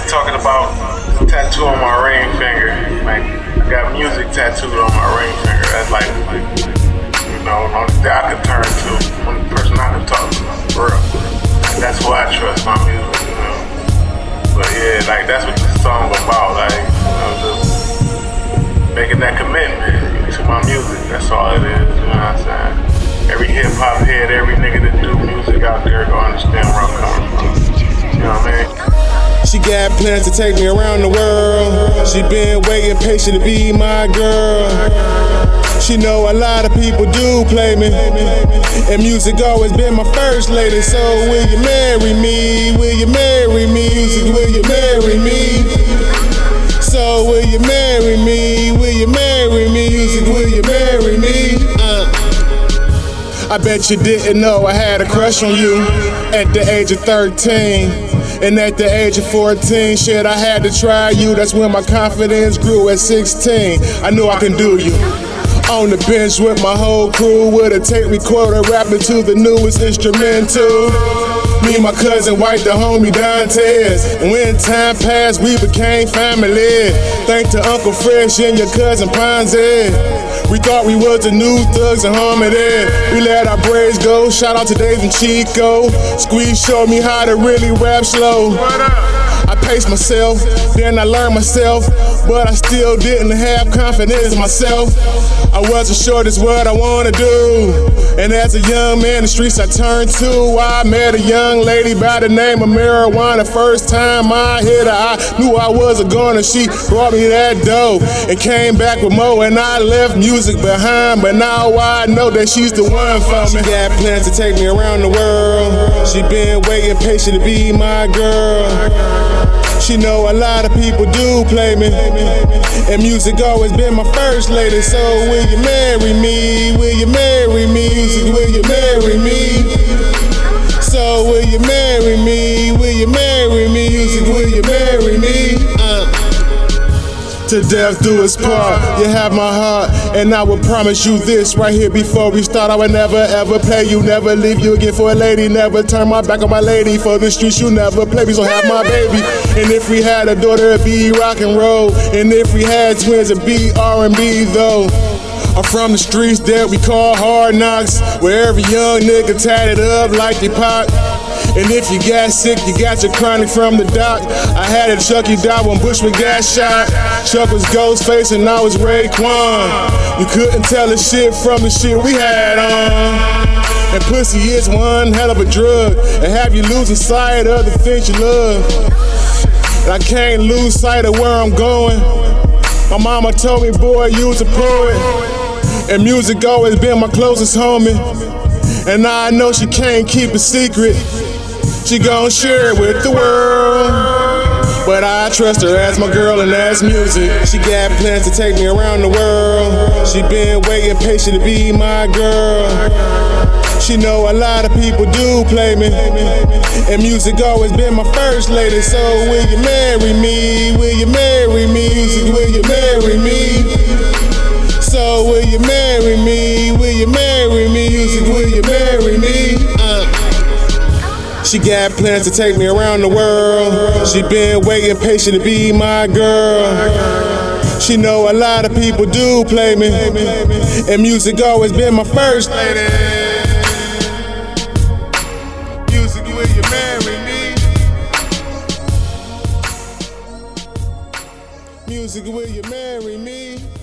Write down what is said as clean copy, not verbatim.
talking about the tattoo on my ring finger. Like, I got music tattooed on my ring finger. That's like you know, the only thing I can turn to, only person I can talk to, for real. That's who I trust, my music, you know. But yeah, like, that's what this song about, like, you know, just making that commitment to my music. That's all it is, you know what I'm saying? Every hip-hop head, every nigga that do music out there gonna understand where I'm coming from. You know what I mean? She got plans to take me around the world. She been waiting patient to be my girl. She know a lot of people do play me, and music always been my first lady. So will you marry me? Will you marry me? Music, will you marry me? So will you marry me? Will you marry me? Music, will you marry me? I bet you didn't know I had a crush on you at the age of 13. And at the age of 14, shit, I had to try you. That's when my confidence grew at 16. I knew I can do you. On the bench with my whole crew, with a tape recorder, rapping to the newest instrumental. Me and my cousin White, the homie Dantes. And when time passed, we became family. Thanks to Uncle Fresh and your cousin Ponzi. We thought we was the new Thugs and Harmony. We let our braids go. Shout out to Dave and Chico. Squeeze showed me how to really rap slow. I paced myself, then I learned myself, but I still didn't have confidence in myself. I wasn't sure that's what I wanna do. And as a young man in the streets I turned to, I met a young lady by the name of Marijuana. First time I hit her, I knew I wasn't gonna. She brought me that dough and came back with more, and I left music behind. But now I know that she's the one for me. She got plans to take me around the world. She been waiting patient to be my girl. She know a lot of people do play me, and music always been my first lady. So will you marry me? Will you marry me? Music, will you marry me? So will you marry me? Will you marry me? Music, will you marry me? To death do us part, you have my heart, and I will promise you this right here before we start. I would never ever play you, never leave you again for a lady, never turn my back on my lady. For the streets you never play me, so have my baby. And if we had a daughter, it'd be rock and roll, and if we had twins, it'd be R&B though. I'm from the streets that we call hard knocks, where every young nigga tatted up like they pop. And if you got sick, you got your chronic from the doc. I had a Chucky die when Bushman got shot. Chuck was Ghostface and I was Raekwon. You couldn't tell the shit from the shit we had on. And pussy is one hell of a drug, and have you losing sight of the things you love. And I can't lose sight of where I'm going. My mama told me, boy, you was a poet, and music always been my closest homie. And now I know she can't keep a secret. She gon' share it with the world, but I trust her as my girl, and that's music. She got plans to take me around the world. She been waiting patient to be my girl. She know a lot of people do play me, and music always been my first lady. So will you marry me? Will you marry me? Music, will you marry me? So will you marry me? Will you marry me? Music, will you marry me? She got plans to take me around the world. She been waiting patient to be my girl. She know a lot of people do play me, and music always been my first lady. Music, will you marry me? Music, will you marry me?